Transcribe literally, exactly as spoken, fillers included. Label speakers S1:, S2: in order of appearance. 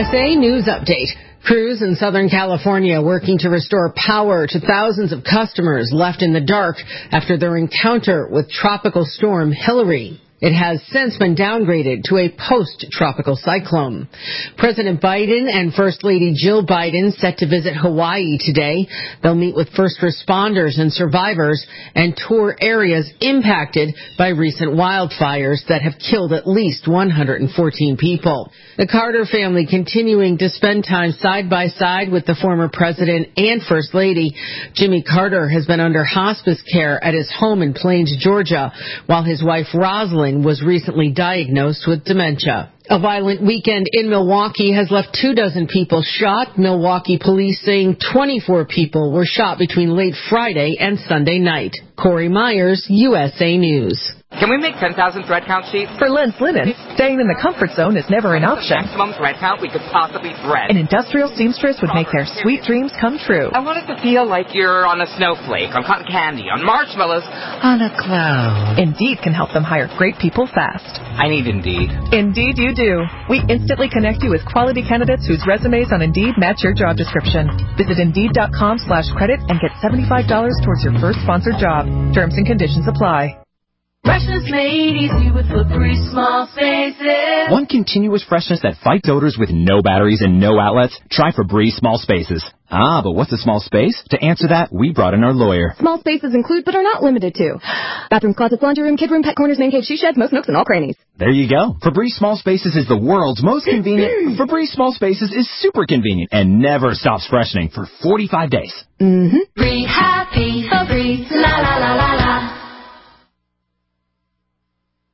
S1: S A News Update. Crews in Southern California working to restore power to thousands of customers left in the dark after their encounter with Tropical Storm Hilary. It has since been downgraded to a post-tropical cyclone. President Biden and First Lady Jill Biden set to visit Hawaii today. They'll meet with first responders and survivors and tour areas impacted by recent wildfires that have killed at least one hundred fourteen people. The Carter family continuing to spend time side by side with the former president and First Lady. Jimmy Carter has been under hospice care at his home in Plains, Georgia, while his wife Rosalind was recently diagnosed with dementia. A violent weekend in Milwaukee has left two dozen people shot. Milwaukee police saying twenty-four people were shot between late Friday and Sunday night. Corey Myers, U S A News.
S2: Can we make ten thousand thread count sheets?
S3: For Lens Linen, staying in the comfort zone is never an option.
S2: The maximum thread count we could possibly thread.
S3: An industrial seamstress would make their sweet dreams come true.
S2: I want it to feel like you're on a snowflake, on cotton candy, on marshmallows, on a cloud.
S3: Indeed can help them hire great people fast.
S2: I need Indeed.
S3: Indeed you do. We instantly connect you with quality candidates whose resumes on Indeed match your job description. Visit Indeed.com slash credit and get seventy-five dollars towards your first sponsored job. Terms and conditions apply.
S4: Freshness made easy with Febreze Small Spaces.
S5: Want continuous freshness that fights odors with no batteries and no outlets? Try Febreze Small Spaces. Ah, but what's a small space? To answer that, we brought in our lawyer.
S6: Small spaces include, but are not limited to, bathrooms, closets, laundry room, kid room, pet corners, man cave, she sheds, most nooks, and all crannies.
S5: There you go. Febreze Small Spaces is the world's most convenient. Febreze Small Spaces is super convenient and never stops freshening for forty-five days.
S6: Mm-hmm.
S4: Be happy, Febreze, la la la la la.